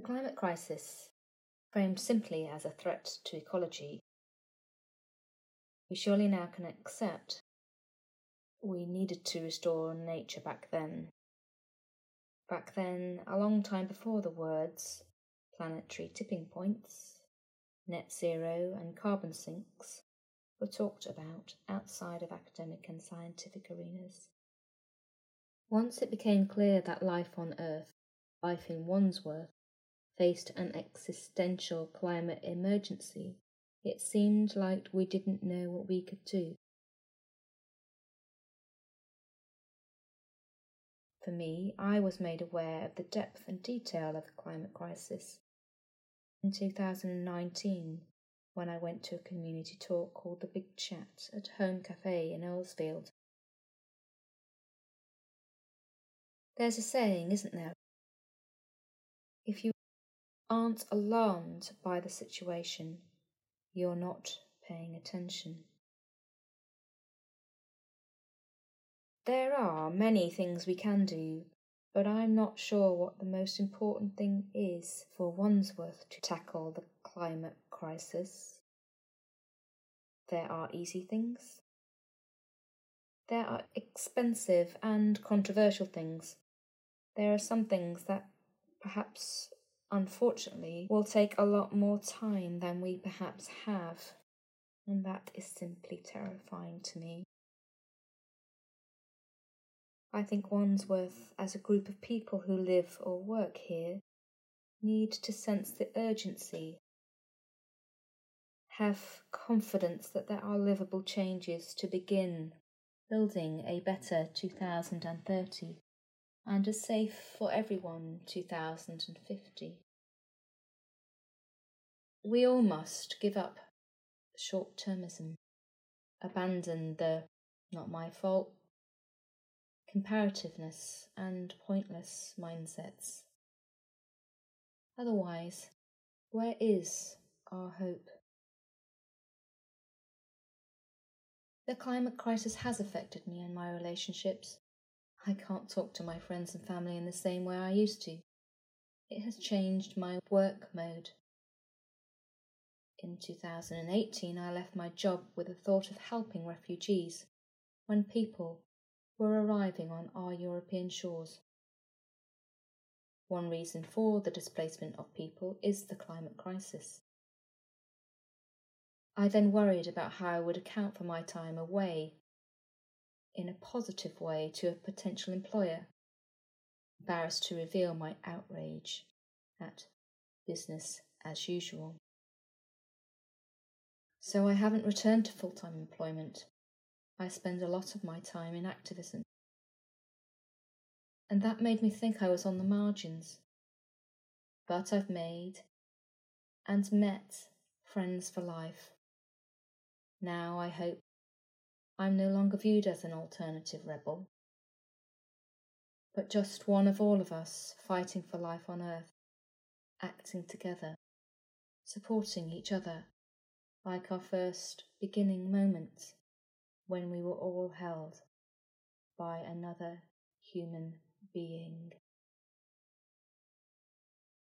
The climate crisis, framed simply as a threat to ecology, we surely now can accept we needed to restore nature back then. Back then, a long time before the words planetary tipping points, net zero and carbon sinks were talked about outside of academic and scientific arenas. Once it became clear that life on Earth, life in Wandsworth, faced an existential climate emergency, it seemed like we didn't know what we could do. For me, I was made aware of the depth and detail of the climate crisis in 2019 when I went to a community talk called The Big Chat at Home Cafe in Earlsfield. There's a saying, isn't there? If you aren't alarmed by the situation, you're not paying attention. There are many things we can do, but I'm not sure what the most important thing is for Wandsworth to tackle the climate crisis. There are easy things. There are expensive and controversial things. There are some things that perhaps, unfortunately, will take a lot more time than we perhaps have, and that is simply terrifying to me. I think Wandsworth, as a group of people who live or work here, need to sense the urgency, have confidence that there are livable changes to begin building a better 2030 and a safe for everyone 2050. We all must give up short-termism, abandon the not my fault, comparativeness and pointless mindsets. Otherwise, where is our hope? The climate crisis has affected me and my relationships. I can't talk to my friends and family in the same way I used to. It has changed my work mode. In 2018, I left my job with the thought of helping refugees when people were arriving on our European shores. One reason for the displacement of people is the climate crisis. I then worried about how I would account for my time away in a positive way to a potential employer, embarrassed to reveal my outrage at business as usual. So I haven't returned to full-time employment. I spend a lot of my time in activism. And that made me think I was on the margins. But I've made and met friends for life. Now I hope I'm no longer viewed as an alternative rebel, but just one of all of us fighting for life on Earth, acting together, supporting each other, like our first beginning moments when we were all held by another human being.